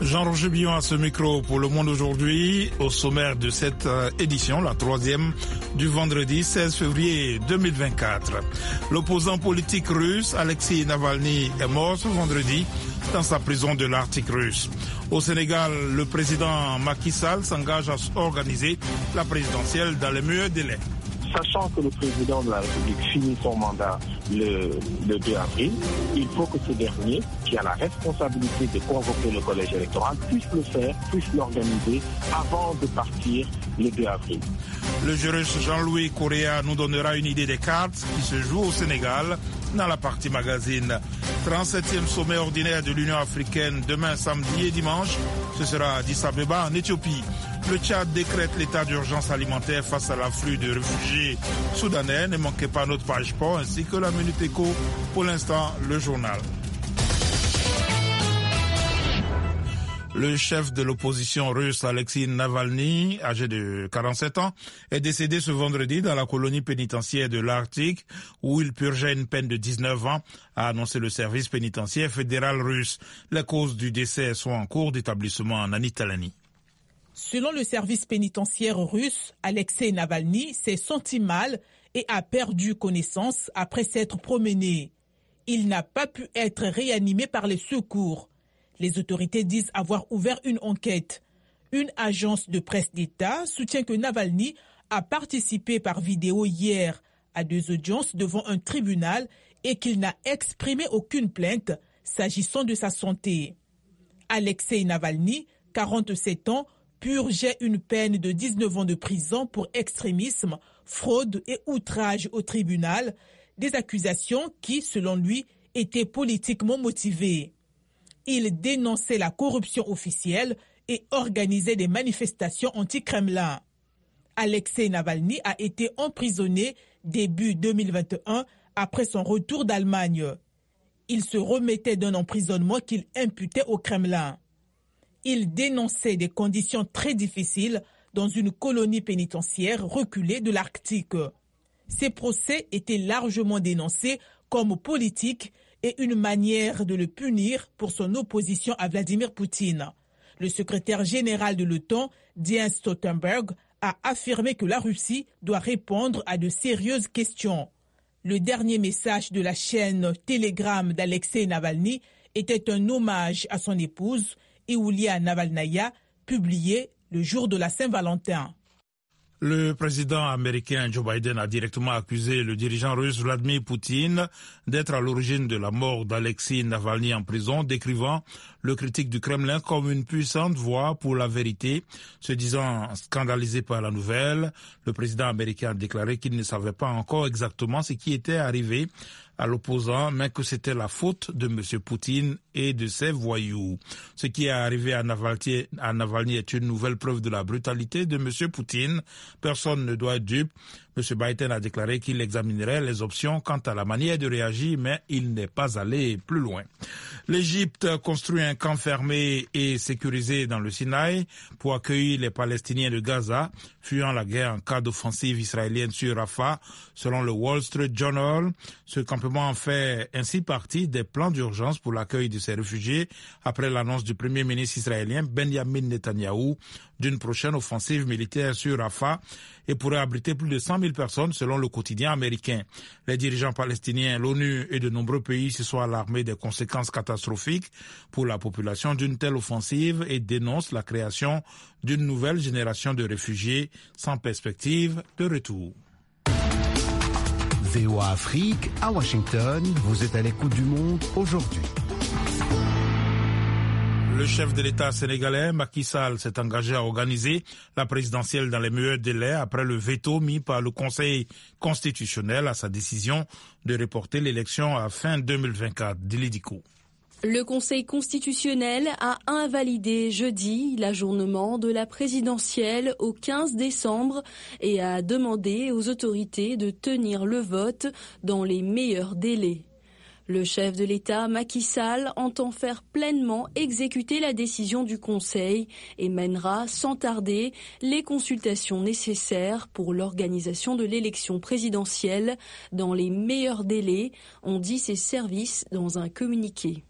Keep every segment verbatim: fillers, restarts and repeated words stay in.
Jean-Roger Billon à ce micro pour Le Monde aujourd'hui, au sommaire de cette édition, la troisième du vendredi seize février deux mille vingt-quatre. L'opposant politique russe Alexei Navalny est mort ce vendredi dans sa prison de l'Arctique russe. Au Sénégal, le président Macky Sall s'engage à organiser la présidentielle dans les meilleurs délais. Sachant que le président de la République finit son mandat le, le deux avril, il faut que ce dernier, qui a la responsabilité de convoquer le collège électoral, puisse le faire, puisse l'organiser avant de partir le deux avril. Le juriste Jean-Louis Correa nous donnera une idée des cartes qui se jouent au Sénégal dans la partie magazine. trente-septième sommet ordinaire de l'Union africaine demain samedi et dimanche. Ce sera à Addis Abeba en Éthiopie. Le Tchad décrète l'état d'urgence alimentaire face à l'afflux de réfugiés soudanais. Ne manquez pas notre page sport ainsi que la Minute Éco. Pour l'instant, le journal. Le chef de l'opposition russe, Alexei Navalny, âgé de quarante-sept ans, est décédé ce vendredi dans la colonie pénitentiaire de l'Arctique où il purgeait une peine de dix-neuf ans, a annoncé le service pénitentiaire fédéral russe. Les causes du décès sont en cours d'établissement en Annie-Talani. Selon le service pénitentiaire russe, Alexei Navalny s'est senti mal et a perdu connaissance après s'être promené. Il n'a pas pu être réanimé par les secours. Les autorités disent avoir ouvert une enquête. Une agence de presse d'État soutient que Navalny a participé par vidéo hier à deux audiences devant un tribunal et qu'il n'a exprimé aucune plainte s'agissant de sa santé. Alexei Navalny, quarante-sept ans, purgeait une peine de dix-neuf ans de prison pour extrémisme, fraude et outrage au tribunal, des accusations qui, selon lui, étaient politiquement motivées. Il dénonçait la corruption officielle et organisait des manifestations anti-Kremlin. Alexei Navalny a été emprisonné début deux mille vingt et un après son retour d'Allemagne. Il se remettait d'un emprisonnement qu'il imputait au Kremlin. Il dénonçait des conditions très difficiles dans une colonie pénitentiaire reculée de l'Arctique. Ces procès étaient largement dénoncés comme politiques et une manière de le punir pour son opposition à Vladimir Poutine. Le secrétaire général de l'OTAN, Jens Stoltenberg, a affirmé que la Russie doit répondre à de sérieuses questions. Le dernier message de la chaîne Telegram d'Alexei Navalny était un hommage à son épouse, Yulia Navalnaya, publié le jour de la Saint-Valentin. Le président américain Joe Biden a directement accusé le dirigeant russe Vladimir Poutine d'être à l'origine de la mort d'Alexei Navalny en prison, décrivant le critique du Kremlin comme une puissante voix pour la vérité. Se disant scandalisé par la nouvelle, le président américain a déclaré qu'il ne savait pas encore exactement ce qui était arrivé à l'opposant, mais que c'était la faute de M. Poutine et de ses voyous. Ce qui est arrivé à Navalny, à Navalny est une nouvelle preuve de la brutalité de M. Poutine. Personne ne doit être dupe. M. Biden a déclaré qu'il examinerait les options quant à la manière de réagir, mais il n'est pas allé plus loin. L'Égypte construit un camp fermé et sécurisé dans le Sinaï pour accueillir les Palestiniens de Gaza, fuyant la guerre en cas d'offensive israélienne sur Rafah, selon le Wall Street Journal. Ce campement fait ainsi partie des plans d'urgence pour l'accueil de ces réfugiés après l'annonce du premier ministre israélien Benjamin Netanyahou d'une prochaine offensive militaire sur Rafah et pourrait abriter plus de cent mille personnes selon le quotidien américain. Les dirigeants palestiniens, l'ONU et de nombreux pays se sont alarmés des conséquences catastrophiques pour la population d'une telle offensive et dénoncent la création d'une nouvelle génération de réfugiés sans perspective de retour. V O A Afrique, à Washington, vous êtes à l'écoute du monde aujourd'hui. Le chef de l'État sénégalais, Macky Sall, s'est engagé à organiser la présidentielle dans les meilleurs délais après le veto mis par le Conseil constitutionnel à sa décision de reporter l'élection à fin deux mille vingt-quatre. Dili Diko. Le Conseil constitutionnel a invalidé jeudi l'ajournement de la présidentielle au quinze décembre et a demandé aux autorités de tenir le vote dans les meilleurs délais. Le chef de l'État, Macky Sall, entend faire pleinement exécuter la décision du Conseil et mènera sans tarder les consultations nécessaires pour l'organisation de l'élection présidentielle dans les meilleurs délais, ont dit ses services dans un communiqué.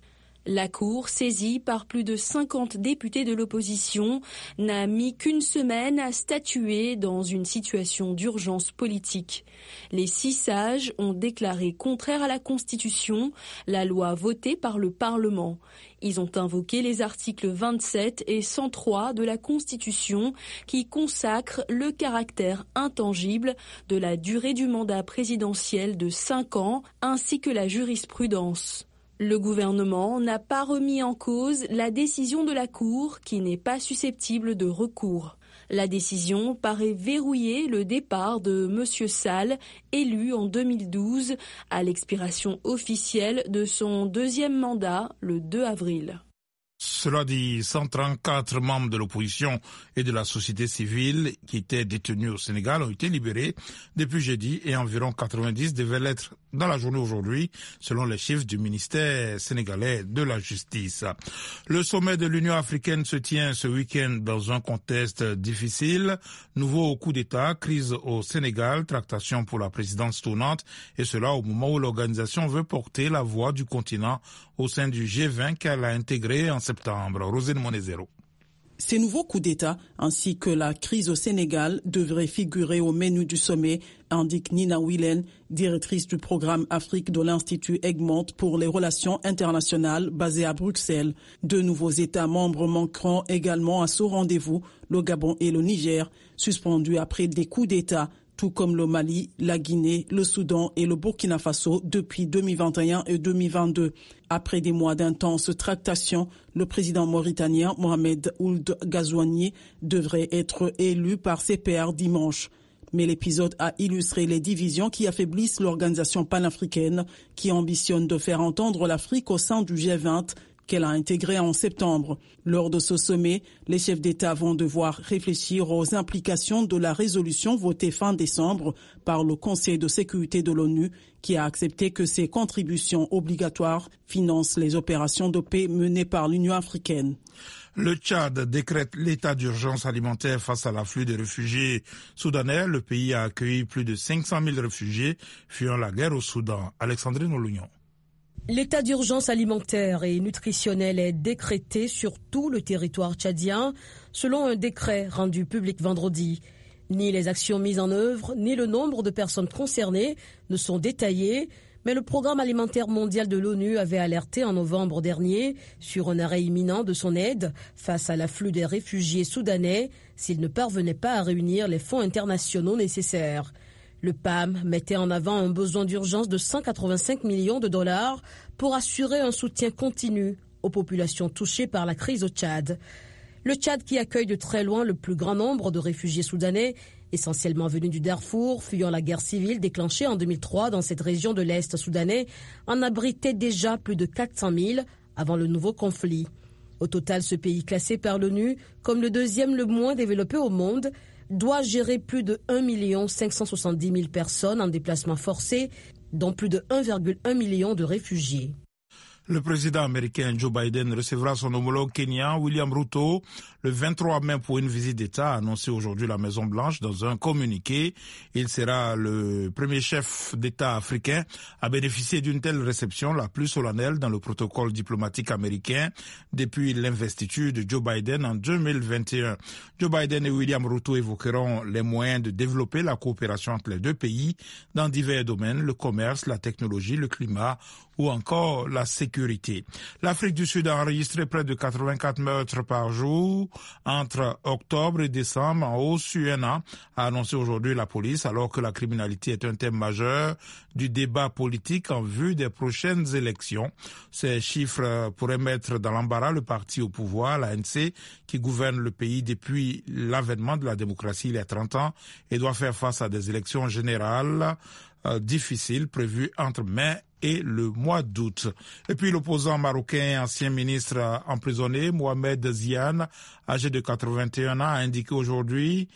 La Cour, saisie par plus de cinquante députés de l'opposition, n'a mis qu'une semaine à statuer dans une situation d'urgence politique. Les six sages ont déclaré contraire à la Constitution, la loi votée par le Parlement. Ils ont invoqué les articles vingt-sept et cent trois de la Constitution qui consacrent le caractère intangible de la durée du mandat présidentiel de cinq ans ainsi que la jurisprudence. Le gouvernement n'a pas remis en cause la décision de la Cour qui n'est pas susceptible de recours. La décision paraît verrouiller le départ de M. Sall, élu en deux mille douze, à l'expiration officielle de son deuxième mandat le deux avril. Cela dit, cent trente-quatre membres de l'opposition et de la société civile qui étaient détenus au Sénégal ont été libérés depuis jeudi et environ quatre-vingt-dix devaient l'être dans la journée aujourd'hui, selon les chiffres du ministère sénégalais de la Justice. Le sommet de l'Union africaine se tient ce week-end dans un contexte difficile. Nouveau coup d'État, crise au Sénégal, tractation pour la présidence tournante, et cela au moment où l'organisation veut porter la voix du continent au sein du G vingt qu'elle a intégré en septembre. Rosine Monezero. Ces nouveaux coups d'État ainsi que la crise au Sénégal devraient figurer au menu du sommet, indique Nina Willen, directrice du programme Afrique de l'Institut Egmont pour les relations internationales basé à Bruxelles. Deux nouveaux États membres manqueront également à ce rendez-vous, le Gabon et le Niger, suspendus après des coups d'État, tout comme le Mali, la Guinée, le Soudan et le Burkina Faso depuis deux mille vingt et un et deux mille vingt-deux. Après des mois d'intenses tractations, le président mauritanien Mohamed Ould Ghazouani devrait être élu par ses pairs dimanche. Mais l'épisode a illustré les divisions qui affaiblissent l'organisation panafricaine qui ambitionne de faire entendre l'Afrique au sein du G vingt qu'elle a intégré en septembre. Lors de ce sommet, les chefs d'État vont devoir réfléchir aux implications de la résolution votée fin décembre par le Conseil de sécurité de l'ONU qui a accepté que ces contributions obligatoires financent les opérations de paix menées par l'Union africaine. Le Tchad décrète l'état d'urgence alimentaire face à l'afflux de réfugiés soudanais. Le pays a accueilli plus de cinq cent mille réfugiés fuyant la guerre au Soudan. Alexandrine Olugnon. L'état d'urgence alimentaire et nutritionnel est décrété sur tout le territoire tchadien, selon un décret rendu public vendredi. Ni les actions mises en œuvre, ni le nombre de personnes concernées ne sont détaillés, mais le Programme alimentaire mondial de l'ONU avait alerté en novembre dernier sur un arrêt imminent de son aide face à l'afflux des réfugiés soudanais s'ils ne parvenaient pas à réunir les fonds internationaux nécessaires. Le P A M mettait en avant un besoin d'urgence de cent quatre-vingt-cinq millions de dollars pour assurer un soutien continu aux populations touchées par la crise au Tchad. Le Tchad, qui accueille de très loin le plus grand nombre de réfugiés soudanais, essentiellement venus du Darfour, fuyant la guerre civile déclenchée en deux mille trois dans cette région de l'Est soudanais, en abritait déjà plus de quatre cent mille avant le nouveau conflit. Au total, ce pays classé par l'ONU comme le deuxième le moins développé au monde doit gérer plus de un million cinq cent soixante-dix mille personnes en déplacement forcé, dont plus de un virgule un million de réfugiés. Le président américain Joe Biden recevra son homologue kenyan William Ruto le vingt-trois mai pour une visite d'État, a annoncé aujourd'hui la Maison-Blanche dans un communiqué. Il sera le premier chef d'État africain à bénéficier d'une telle réception, la plus solennelle dans le protocole diplomatique américain depuis l'investiture de Joe Biden en deux mille vingt et un. Joe Biden et William Ruto évoqueront les moyens de développer la coopération entre les deux pays dans divers domaines, le commerce, la technologie, le climat ou encore la sécurité. L'Afrique du Sud a enregistré près de quatre-vingt-quatre meurtres par jour entre octobre et décembre, en hausse U N A, a annoncé aujourd'hui la police, alors que la criminalité est un thème majeur du débat politique en vue des prochaines élections. Ces chiffres pourraient mettre dans l'embarras le parti au pouvoir, l'A N C, qui gouverne le pays depuis l'avènement de la démocratie il y a trente ans et doit faire face à des élections générales euh, difficiles prévues entre mai et le mois d'août. Et puis l'opposant marocain, ancien ministre emprisonné, Mohamed Ziane, âgé de quatre-vingt-un ans, a indiqué aujourd'hui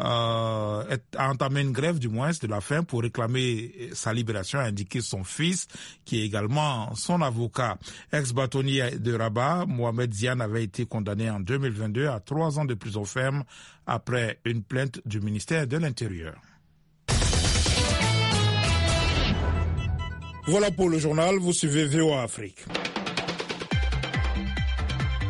euh, a entamé une grève du moins de la faim pour réclamer sa libération, a indiqué son fils, qui est également son avocat. Ex-bâtonnier de Rabat, Mohamed Ziane avait été condamné en deux mille vingt-deux à trois ans de prison ferme après une plainte du ministère de l'Intérieur. Voilà pour le journal, vous suivez V O A Afrique.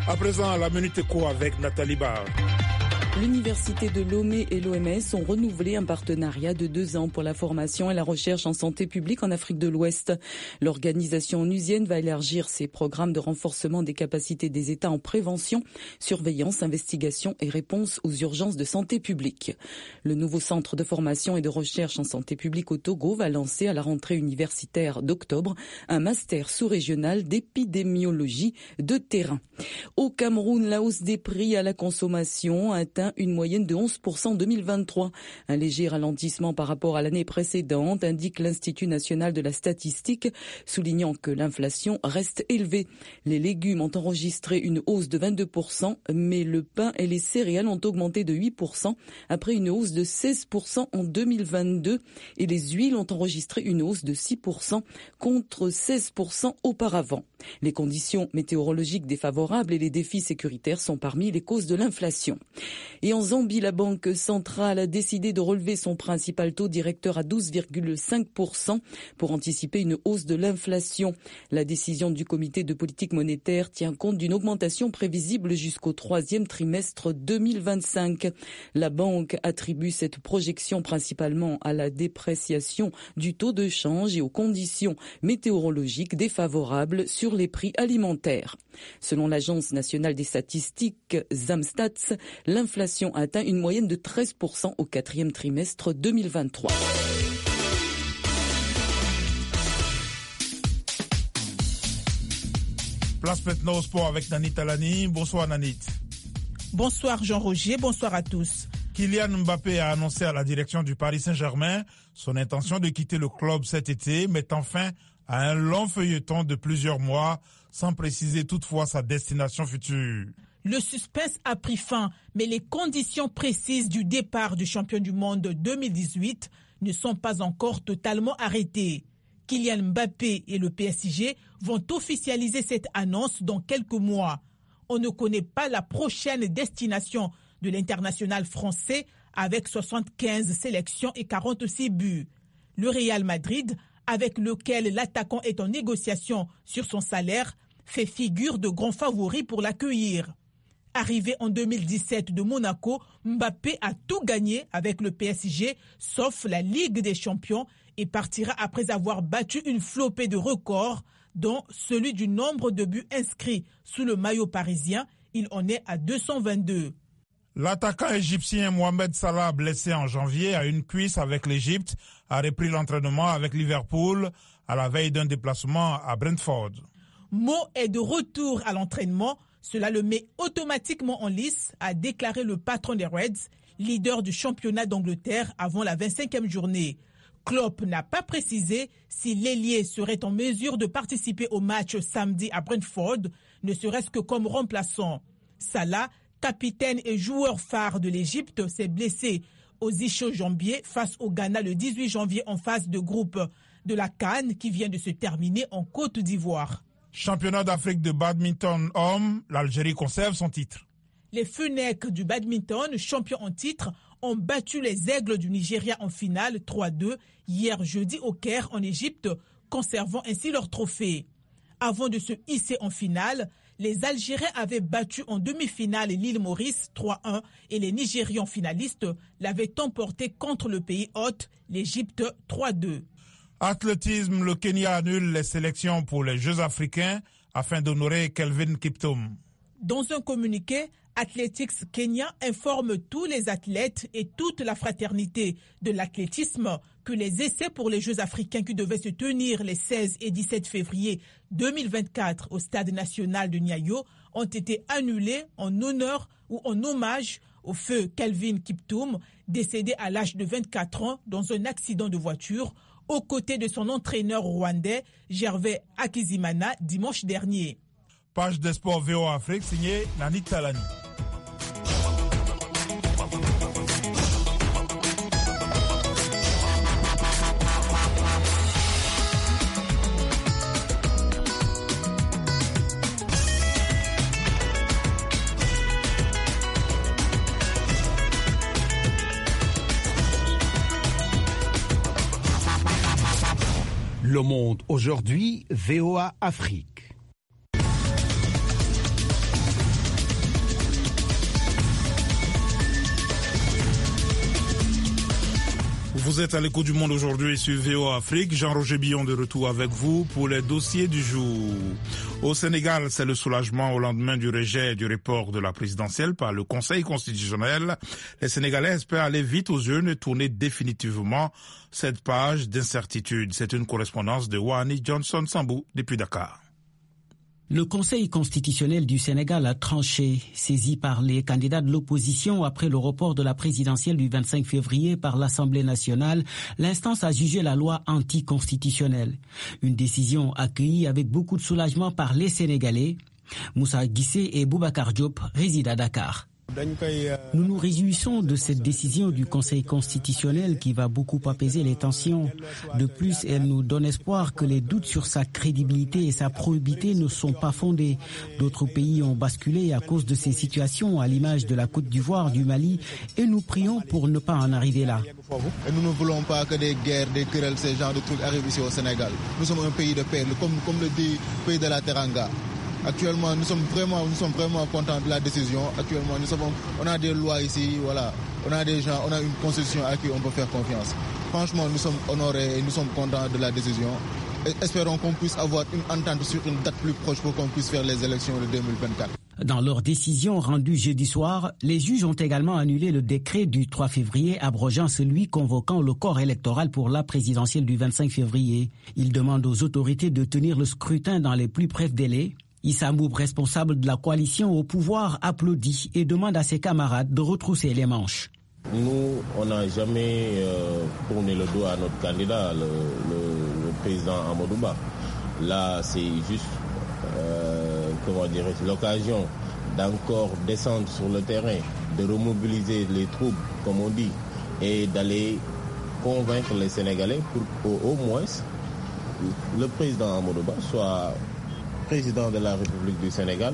À présent, la Minute Éco avec Nathalie Barre. L'Université de Lomé et l'O M S ont renouvelé un partenariat de deux ans pour la formation et la recherche en santé publique en Afrique de l'Ouest. L'organisation onusienne va élargir ses programmes de renforcement des capacités des États en prévention, surveillance, investigation et réponse aux urgences de santé publique. Le nouveau centre de formation et de recherche en santé publique au Togo va lancer à la rentrée universitaire d'octobre un master sous-régional d'épidémiologie de terrain. Au Cameroun, la hausse des prix à la consommation a atteint une moyenne de onze pour cent en deux mille vingt-trois. Un léger ralentissement par rapport à l'année précédente, indique l'Institut national de la statistique, soulignant que l'inflation reste élevée. Les légumes ont enregistré une hausse de vingt-deux pour cent, mais le pain et les céréales ont augmenté de huit pour cent après une hausse de seize pour cent en deux mille vingt-deux et les huiles ont enregistré une hausse de six pour cent contre seize pour cent auparavant. Les conditions météorologiques défavorables et les défis sécuritaires sont parmi les causes de l'inflation. Et en Zambie, la Banque centrale a décidé de relever son principal taux directeur à douze virgule cinq pour cent pour anticiper une hausse de l'inflation. La décision du comité de politique monétaire tient compte d'une augmentation prévisible jusqu'au troisième trimestre deux mille vingt-cinq. La banque attribue cette projection principalement à la dépréciation du taux de change et aux conditions météorologiques défavorables sur les prix alimentaires. Selon l'Agence nationale des statistiques Zamstats, l'inflation a atteint une moyenne de treize pour cent au quatrième trimestre deux mille vingt-trois. Place maintenant au sport avec Nanit Talani. Bonsoir Nanit. Bonsoir Jean-Roger, bonsoir à tous. Kylian Mbappé a annoncé à la direction du Paris Saint-Germain son intention de quitter le club cet été, mettant fin à un long feuilleton de plusieurs mois, sans préciser toutefois sa destination future. Le suspense a pris fin, mais les conditions précises du départ du champion du monde deux mille dix-huit ne sont pas encore totalement arrêtées. Kylian Mbappé et le P S G vont officialiser cette annonce dans quelques mois. On ne connaît pas la prochaine destination de l'international français avec soixante-quinze sélections et quarante-six buts. Le Real Madrid, avec lequel l'attaquant est en négociation sur son salaire, fait figure de grand favori pour l'accueillir. Arrivé en deux mille dix-sept de Monaco, Mbappé a tout gagné avec le P S G, sauf la Ligue des Champions, et partira après avoir battu une flopée de records, dont celui du nombre de buts inscrits sous le maillot parisien. Il en est à deux cent vingt-deux. L'attaquant égyptien Mohamed Salah, blessé en janvier à une cuisse avec l'Égypte, a repris l'entraînement avec Liverpool à la veille d'un déplacement à Brentford. Mo est de retour à l'entraînement. Cela le met automatiquement en lice, a déclaré le patron des Reds, leader du championnat d'Angleterre avant la vingt-cinquième journée. Klopp n'a pas précisé si l'ailier serait en mesure de participer au match samedi à Brentford, ne serait-ce que comme remplaçant. Salah, capitaine et joueur phare de l'Égypte, s'est blessé aux ischio-jambiers face au Ghana le dix-huit janvier en phase de groupe de la CAN qui vient de se terminer en Côte d'Ivoire. Championnat d'Afrique de badminton homme, l'Algérie conserve son titre. Les Fennecs du badminton, champions en titre, ont battu les Aigles du Nigeria en finale trois deux hier jeudi au Caire en Égypte, conservant ainsi leur trophée. Avant de se hisser en finale, les Algériens avaient battu en demi-finale l'île Maurice trois un et les Nigérians finalistes l'avaient emporté contre le pays hôte, l'Égypte trois deux. Athlétisme, le Kenya annule les sélections pour les Jeux africains afin d'honorer Kelvin Kiptum. Dans un communiqué, Athletics Kenya informe tous les athlètes et toute la fraternité de l'athlétisme que les essais pour les Jeux africains qui devaient se tenir les seize et dix-sept février deux mille vingt-quatre au Stade national de Nyayo ont été annulés en honneur ou en hommage au feu Kelvin Kiptum, décédé à l'âge de vingt-quatre ans dans un accident de voiture aux côtés de son entraîneur rwandais Gervais Akizimana dimanche dernier. Page des sports V O Afrique signée Nanit Talani. Le Monde aujourd'hui, V O A Afrique. Vous êtes à l'écho du monde aujourd'hui sur V O A Afrique. Jean-Roger Billon de retour avec vous pour les dossiers du jour. Au Sénégal, c'est le soulagement au lendemain du rejet du report de la présidentielle par le Conseil constitutionnel. Les Sénégalais espèrent aller vite aux urnes et tourner définitivement cette page d'incertitude. C'est une correspondance de Wani Johnson Sambou depuis Dakar. Le Conseil constitutionnel du Sénégal a tranché, saisi par les candidats de l'opposition après le report de la présidentielle du vingt-cinq février par l'Assemblée nationale. L'instance a jugé la loi anticonstitutionnelle. Une décision accueillie avec beaucoup de soulagement par les Sénégalais. Moussa Guissé et Boubacar Diop résident à Dakar. Nous nous réjouissons de cette décision du Conseil constitutionnel qui va beaucoup apaiser les tensions. De plus, elle nous donne espoir que les doutes sur sa crédibilité et sa probité ne sont pas fondés. D'autres pays ont basculé à cause de ces situations, à l'image de la Côte d'Ivoire, du Mali, et nous prions pour ne pas en arriver là. Et nous ne voulons pas que des guerres, des querelles, ces genres de trucs arrivent ici au Sénégal. Nous sommes un pays de paix, comme, comme le dit le pays de la Teranga. Actuellement, nous sommes vraiment, nous sommes vraiment contents de la décision. Actuellement, nous savons, on a des lois ici, voilà. On a des gens, on a une constitution à qui on peut faire confiance. Franchement, nous sommes honorés et nous sommes contents de la décision. Et espérons qu'on puisse avoir une entente sur une date plus proche pour qu'on puisse faire les élections de deux mille vingt-quatre. Dans leur décision rendue jeudi soir, les juges ont également annulé le décret du trois février abrogeant celui convoquant le corps électoral pour la présidentielle du vingt-cinq février. Ils demandent aux autorités de tenir le scrutin dans les plus brefs délais. Issa Mboub, responsable de la coalition au pouvoir, applaudit et demande à ses camarades de retrousser les manches. Nous, on n'a jamais euh, tourné le dos à notre candidat, le, le, le président Amadou Ba. Là, c'est juste euh, comment dire, l'occasion d'encore descendre sur le terrain, de remobiliser les troupes, comme on dit, et d'aller convaincre les Sénégalais pour qu'au moins le président Amadou Ba soit président de la République du Sénégal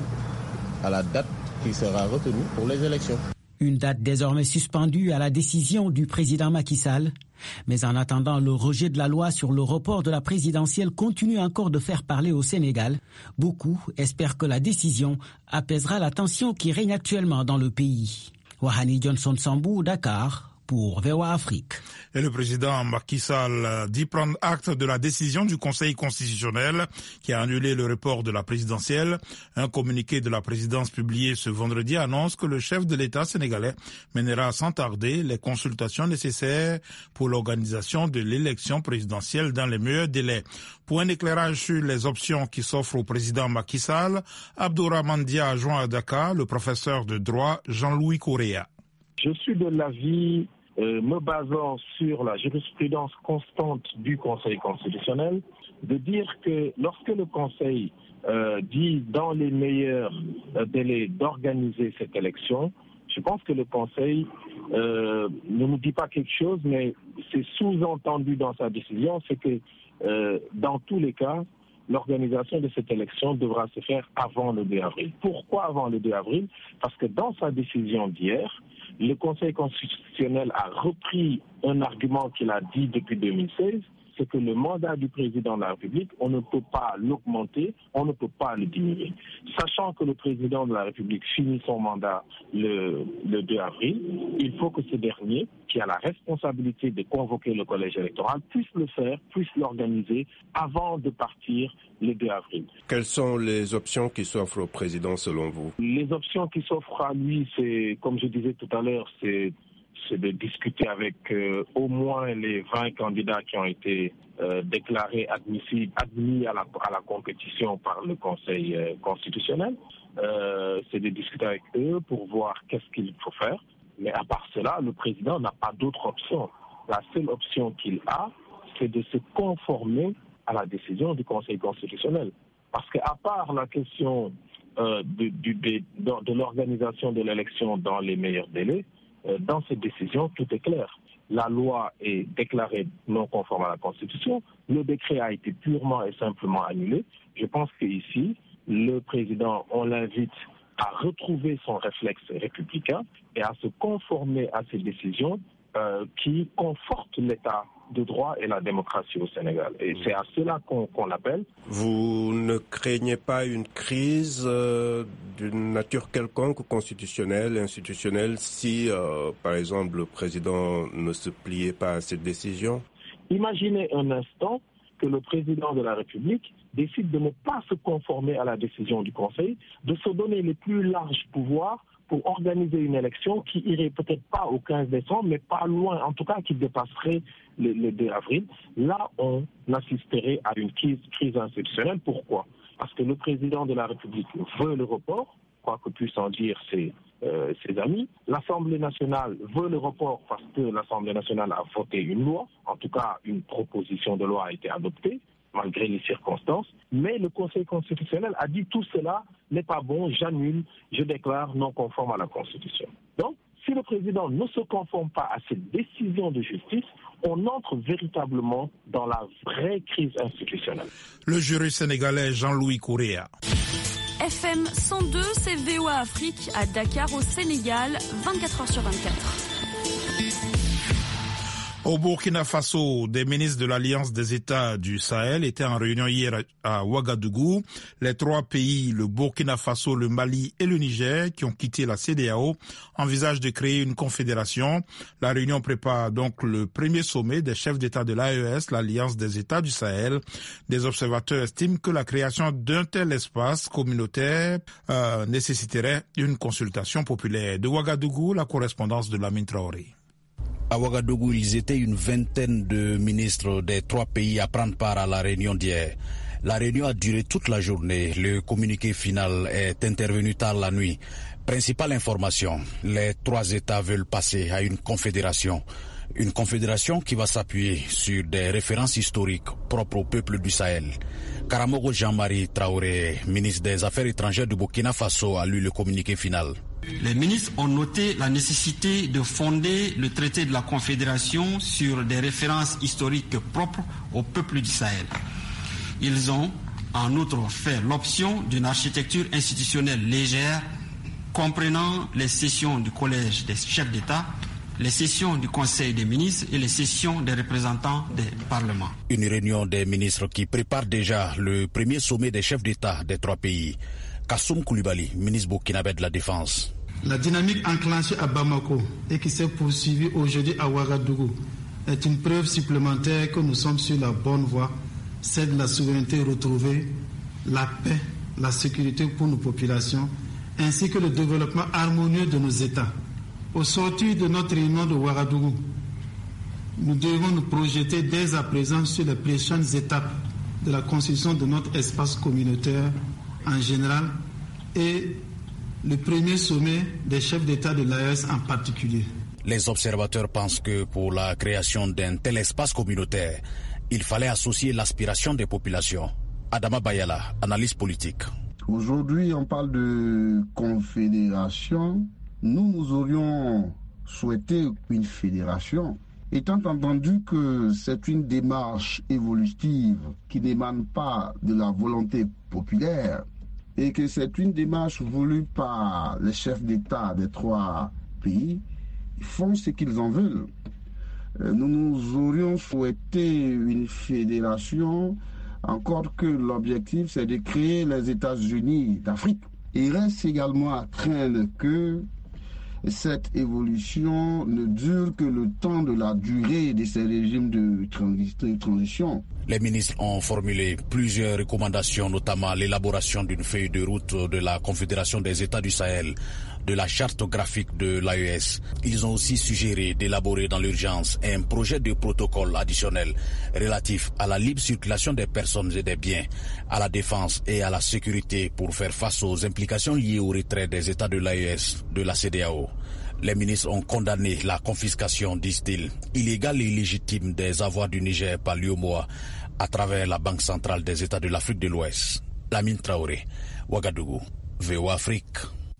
à la date qui sera retenue pour les élections. Une date désormais suspendue à la décision du président Macky Sall. Mais en attendant, le rejet de la loi sur le report de la présidentielle continue encore de faire parler au Sénégal. Beaucoup espèrent que la décision apaisera la tension qui règne actuellement dans le pays. Wahani Johnson Sambou, Dakar, pour V O A Afrique. Et le président Macky Sall dit prendre acte de la décision du Conseil constitutionnel qui a annulé le report de la présidentielle. Un communiqué de la présidence publié ce vendredi annonce que le chef de l'État sénégalais mènera sans tarder les consultations nécessaires pour l'organisation de l'élection présidentielle dans les meilleurs délais. Pour un éclairage sur les options qui s'offrent au président Macky Sall, Abdourahmane Dia a joint à Dakar le professeur de droit Jean-Louis Correa. Je suis de l'avis, euh, me basant sur la jurisprudence constante du Conseil constitutionnel, de dire que lorsque le Conseil euh, dit dans les meilleurs euh, délais d'organiser cette élection, je pense que le Conseil euh, ne nous dit pas quelque chose, mais c'est sous-entendu dans sa décision, c'est que euh, dans tous les cas, l'organisation de cette élection devra se faire avant le deux avril. Pourquoi avant le deux avril? Parce que dans sa décision d'hier, le Conseil constitutionnel a repris un argument qu'il a dit depuis deux mille seize, c'est que le mandat du président de la République, on ne peut pas l'augmenter, on ne peut pas le diminuer. Sachant que le président de la République finit son mandat le, le deux avril, il faut que ce dernier, qui a la responsabilité de convoquer le collège électoral, puisse le faire, puisse l'organiser avant de partir le deux avril. Quelles sont les options qui s'offrent au président selon vous? Les options qui s'offrent à lui, c'est, comme je disais tout à l'heure, c'est c'est de discuter avec euh, au moins les vingt candidats qui ont été euh, déclarés admissibles, admis à la, à la compétition par le Conseil euh, constitutionnel. Euh, c'est de discuter avec eux pour voir qu'est-ce qu'il faut faire. Mais à part cela, le président n'a pas d'autre option. La seule option qu'il a, c'est de se conformer à la décision du Conseil constitutionnel. Parce qu'à part la question euh, de, de, de, de l'organisation de l'élection dans les meilleurs délais, dans cette décision, tout est clair. La loi est déclarée non conforme à la Constitution. Le décret a été purement et simplement annulé. Je pense qu'ici, le président, on l'invite à retrouver son réflexe républicain et à se conformer à ces décisions euh, qui confortent l'État de droit et la démocratie au Sénégal. Et c'est à cela qu'on, qu'on appelle. Vous ne craignez pas une crise euh, d'une nature quelconque, constitutionnelle, institutionnelle, si, euh, par exemple, le président ne se pliait pas à cette décision? Imaginez un instant que le président de la République décide de ne pas se conformer à la décision du Conseil, de se donner les plus larges pouvoirs pour organiser une élection qui irait peut-être pas au quinze décembre, mais pas loin, en tout cas qui dépasserait le, le deux avril. Là, on assisterait à une crise, crise institutionnelle. Pourquoi? Parce que le président de la République veut le report, quoi que puissent en dire ses, euh, ses amis. L'Assemblée nationale veut le report parce que l'Assemblée nationale a voté une loi, en tout cas une proposition de loi a été adoptée, malgré les circonstances, mais le Conseil constitutionnel a dit tout cela n'est pas bon, j'annule, je déclare non conforme à la Constitution. Donc, si le président ne se conforme pas à cette décision de justice, on entre véritablement dans la vraie crise institutionnelle. Le juriste sénégalais Jean-Louis Correa. F M cent deux, c'est V O A Afrique à Dakar au Sénégal, vingt-quatre heures sur vingt-quatre. Au Burkina Faso, des ministres de l'Alliance des États du Sahel étaient en réunion hier à Ouagadougou. Les trois pays, le Burkina Faso, le Mali et le Niger, qui ont quitté la C E D E A O, envisagent de créer une confédération. La réunion prépare donc le premier sommet des chefs d'État de l'A E S, l'Alliance des États du Sahel. Des observateurs estiment que la création d'un tel espace communautaire euh, nécessiterait une consultation populaire. De Ouagadougou, la correspondance de Lamine Traoré. À Ouagadougou, ils étaient une vingtaine de ministres des trois pays à prendre part à la réunion d'hier. La réunion a duré toute la journée. Le communiqué final est intervenu tard la nuit. Principale information, les trois États veulent passer à une confédération. Une confédération qui va s'appuyer sur des références historiques propres au peuple du Sahel. Karamogo Jean-Marie Traoré, ministre des Affaires étrangères du Burkina Faso, a lu le communiqué final. Les ministres ont noté la nécessité de fonder le traité de la Confédération sur des références historiques propres au peuple du Sahel. Ils ont en outre fait l'option d'une architecture institutionnelle légère comprenant les sessions du Collège des chefs d'État, les sessions du Conseil des ministres et les sessions des représentants des parlements. Une réunion des ministres qui prépare déjà le premier sommet des chefs d'État des trois pays. Kassoum Koulibaly, ministre burkinabé de la Défense. La dynamique enclenchée à Bamako et qui s'est poursuivie aujourd'hui à Ouagadougou est une preuve supplémentaire que nous sommes sur la bonne voie, celle de la souveraineté retrouvée, la paix, la sécurité pour nos populations, ainsi que le développement harmonieux de nos États. Au sortir de notre réunion de Ouagadougou, nous devons nous projeter dès à présent sur les prochaines étapes de la constitution de notre espace communautaire en général et le premier sommet des chefs d'État de l'A E S en particulier. Les observateurs pensent que pour la création d'un tel espace communautaire, il fallait associer l'aspiration des populations. Adama Bayala, analyse politique. Aujourd'hui, on parle de confédération. Nous, nous aurions souhaité une fédération, étant entendu que c'est une démarche évolutive qui n'émane pas de la volonté populaire et que c'est une démarche voulue par les chefs d'État des trois pays. Ils font ce qu'ils en veulent. Nous nous aurions souhaité une fédération, encore que l'objectif c'est de créer les États-Unis d'Afrique. Il reste également à craindre que cette évolution ne dure que le temps de la durée de ces régimes de transition. Les ministres ont formulé plusieurs recommandations, notamment l'élaboration d'une feuille de route de la Confédération des États du Sahel, de la charte graphique de l'A E S. Ils ont aussi suggéré d'élaborer dans l'urgence un projet de protocole additionnel relatif à la libre circulation des personnes et des biens, à la défense et à la sécurité pour faire face aux implications liées au retrait des États de l'A E S de la C E D E A O. Les ministres ont condamné la confiscation, disent-ils, illégale et illégitime des avoirs du Niger par l'U E M O A à travers la Banque centrale des États de l'Afrique de l'Ouest. Lamine Traoré, Ouagadougou, V O A Afrique.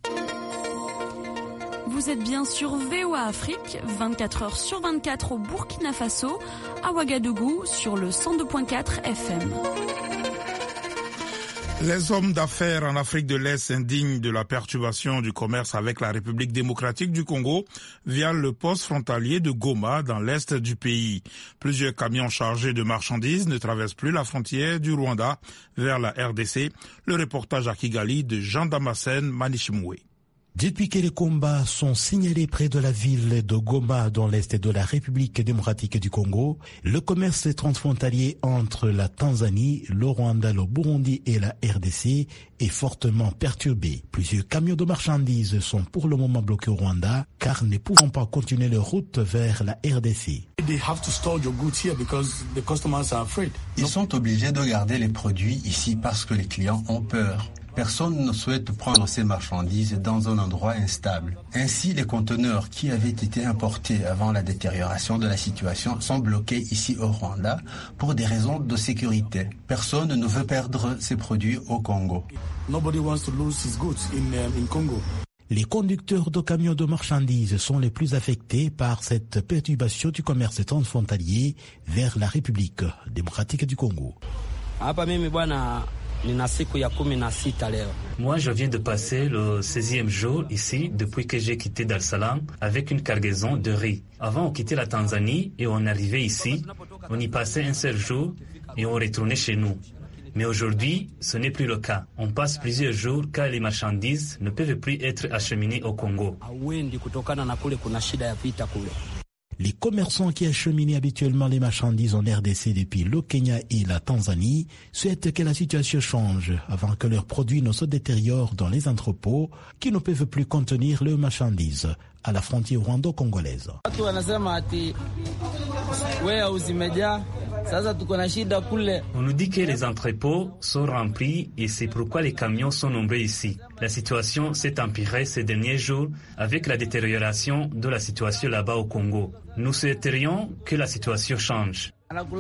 Vous êtes bien sur V O A Afrique, vingt-quatre heures sur vingt-quatre au Burkina Faso, à Ouagadougou sur le cent deux point quatre F M. Les hommes d'affaires en Afrique de l'Est s'indignent de la perturbation du commerce avec la République démocratique du Congo via le poste frontalier de Goma dans l'Est du pays. Plusieurs camions chargés de marchandises ne traversent plus la frontière du Rwanda vers la R D C. Le reportage à Kigali de Jean-Damascène Manishimwe. Depuis que les combats sont signalés près de la ville de Goma dans l'est de la République démocratique du Congo, le commerce transfrontalier entre la Tanzanie, le Rwanda, le Burundi et la R D C est fortement perturbé. Plusieurs camions de marchandises sont pour le moment bloqués au Rwanda car ne pouvant pas continuer leur route vers la R D C. Ils sont obligés de garder les produits ici parce que les clients ont peur. Personne ne souhaite prendre ces marchandises dans un endroit instable. Ainsi, les conteneurs qui avaient été importés avant la détérioration de la situation sont bloqués ici au Rwanda pour des raisons de sécurité. Personne ne veut perdre ses produits au Congo. Nobody wants to lose his goods in, um, in Congo. Les conducteurs de camions de marchandises sont les plus affectés par cette perturbation du commerce transfrontalier vers la République démocratique du Congo. Moi, je viens de passer le seizième jour ici depuis que j'ai quitté Dar es Salaam avec une cargaison de riz. Avant, on quittait la Tanzanie et on arrivait ici. On y passait un seul jour et on retournait chez nous. Mais aujourd'hui, ce n'est plus le cas. On passe plusieurs jours car les marchandises ne peuvent plus être acheminées au Congo. Les commerçants qui acheminaient habituellement les marchandises en R D C depuis le Kenya et la Tanzanie souhaitent que la situation change avant que leurs produits ne se détériorent dans les entrepôts qui ne peuvent plus contenir leurs marchandises à la frontière rwando-congolaise. On nous dit que les entrepôts sont remplis et c'est pourquoi les camions sont nombreux ici. La situation s'est empirée ces derniers jours avec la détérioration de la situation là-bas au Congo. Nous souhaiterions que la situation change.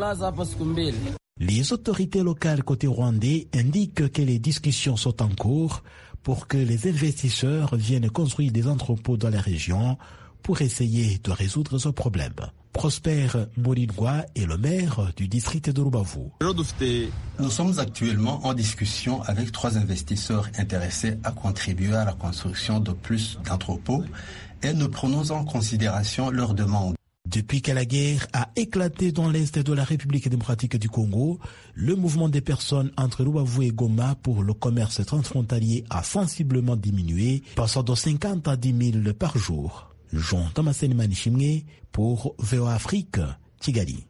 Les autorités locales côté rwandais indiquent que les discussions sont en cours pour que les investisseurs viennent construire des entrepôts dans la région pour essayer de résoudre ce problème. Prosper Moringwa est le maire du district de Rubavu. Nous sommes actuellement en discussion avec trois investisseurs intéressés à contribuer à la construction de plus d'entrepôts et nous prenons en considération leurs demandes. Depuis que la guerre a éclaté dans l'est de la République démocratique du Congo, le mouvement des personnes entre Rubavu et Goma pour le commerce transfrontalier a sensiblement diminué, passant de cinquante à dix mille par jour. Jean-Damascène Manishimwe pour V O A Afrique, Kigali.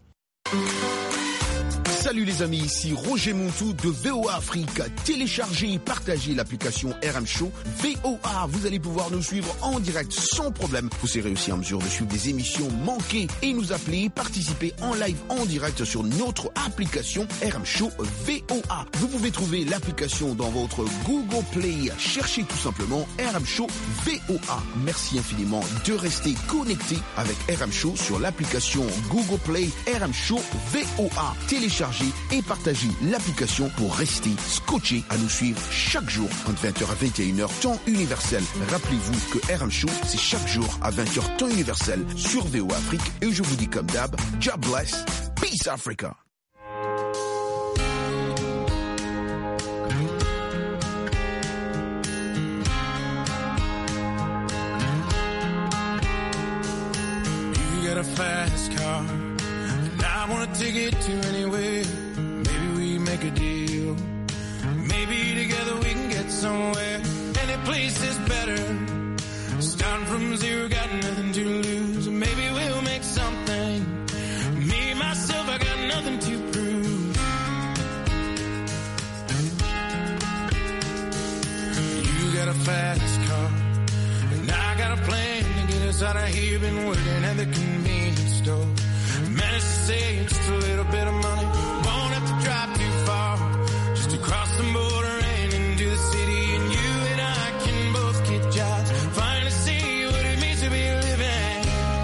Salut les amis, ici Roger Montou de V O A Afrique. Téléchargez et partagez l'application R M Show V O A. Vous allez pouvoir nous suivre en direct sans problème. Vous serez aussi en mesure de suivre des émissions manquées et nous appeler, participer en live en direct sur notre application R M Show V O A. Vous pouvez trouver l'application dans votre Google Play. Cherchez tout simplement R M Show V O A. Merci infiniment de rester connecté avec R M Show sur l'application Google Play R M Show V O A. Téléchargez et partagez l'application pour rester scotché à nous suivre chaque jour entre vingt heures à vingt et une heures temps universel. Rappelez-vous que R M Show, c'est chaque jour à vingt heures temps universel sur V O A Afrique. Et je vous dis comme d'hab, God bless, peace Africa. You got a fast car. I wanna take it to anywhere. Maybe we make a deal. Maybe together we can get somewhere. Any place is better. Starting from zero, got nothing to lose. Maybe we'll make something. Me, myself, I got nothing to prove. You got a fast car. And I got a plan to get us out of here. Been working at the convenience store. Managed to save just a little bit of money. Won't have to drive too far. Just to cross the border and into the city. And you and I can both get jobs. Finally see what it means to be living.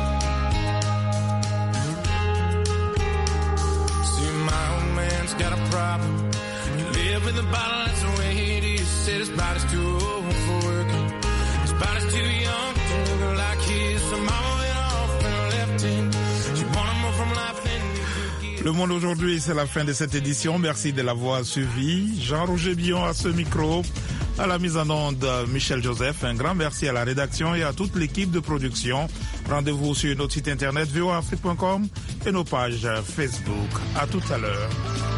See, my old man's got a problem. You live with a bottle, that's the way it is. Said his body's too old for working. His body's too young to look like his. So mama went off and left him. She wanted more from life than Le Monde aujourd'hui, c'est la fin de cette édition. Merci de l'avoir suivi. Jean-Roger Billon à ce micro, à la mise en onde Michel Joseph. Un grand merci à la rédaction et à toute l'équipe de production. Rendez-vous sur notre site internet v o a afrique point com et nos pages Facebook. À tout à l'heure.